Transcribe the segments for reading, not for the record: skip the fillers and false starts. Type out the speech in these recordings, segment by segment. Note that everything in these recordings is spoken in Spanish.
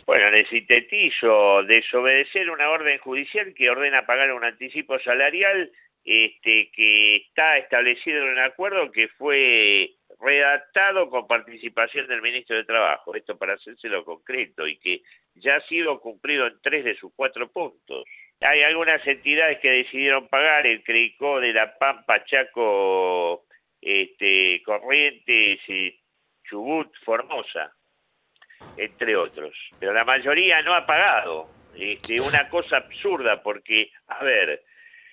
Bueno, le sintetizo: desobedecer una orden judicial que ordena pagar un anticipo salarial que está establecido en un acuerdo que fue redactado con participación del ministro de Trabajo, esto para hacérselo concreto, y que ya ha sido cumplido en 3 de sus 4 puntos. Hay algunas entidades que decidieron pagar: el Creicó de La Pampa, Chaco, Corrientes, Chubut, Formosa, entre otros. Pero la mayoría no ha pagado. Una cosa absurda, porque, a ver,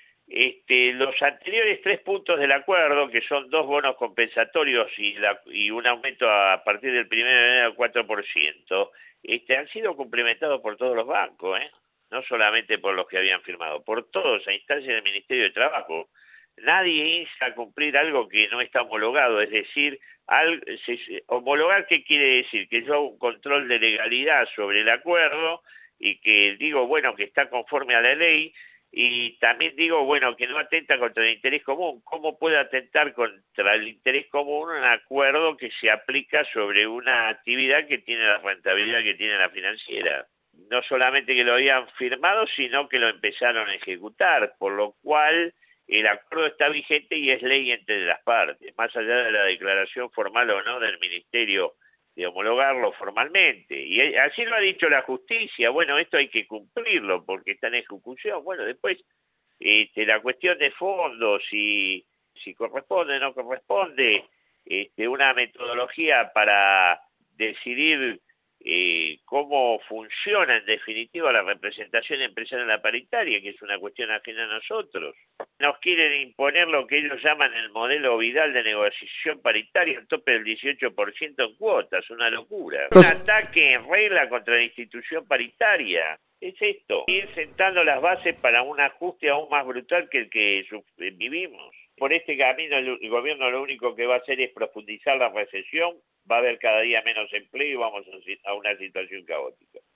los anteriores 3 puntos del acuerdo, que son 2 bonos compensatorios y un aumento a partir del 1 de enero del 4%, han sido complementados por todos los bancos, no solamente por los que habían firmado, por todos, a instancia del Ministerio de Trabajo. Nadie insta a cumplir algo que no está homologado, es decir, homologar, ¿qué quiere decir? Que yo hago un control de legalidad sobre el acuerdo y que digo, bueno, que está conforme a la ley, y también digo, bueno, que no atenta contra el interés común. ¿Cómo puede atentar contra el interés común un acuerdo que se aplica sobre una actividad que tiene la rentabilidad que tiene la financiera? No solamente que lo habían firmado, sino que lo empezaron a ejecutar, por lo cual el acuerdo está vigente y es ley entre las partes, más allá de la declaración formal o no del Ministerio de homologarlo formalmente. Y así lo ha dicho la justicia: bueno, esto hay que cumplirlo porque está en ejecución. Bueno, después la cuestión de fondo, si corresponde o no corresponde, una metodología para decidir cómo funciona en definitiva la representación empresarial en la paritaria, que es una cuestión ajena a nosotros. Nos quieren imponer lo que ellos llaman el modelo Vidal de negociación paritaria, un tope del 18% en cuotas, una locura. Un ataque en regla contra la institución paritaria. Es esto: ir sentando las bases para un ajuste aún más brutal que el que vivimos. Por este camino el gobierno lo único que va a hacer es profundizar la recesión, va a haber cada día menos empleo y vamos a una situación caótica.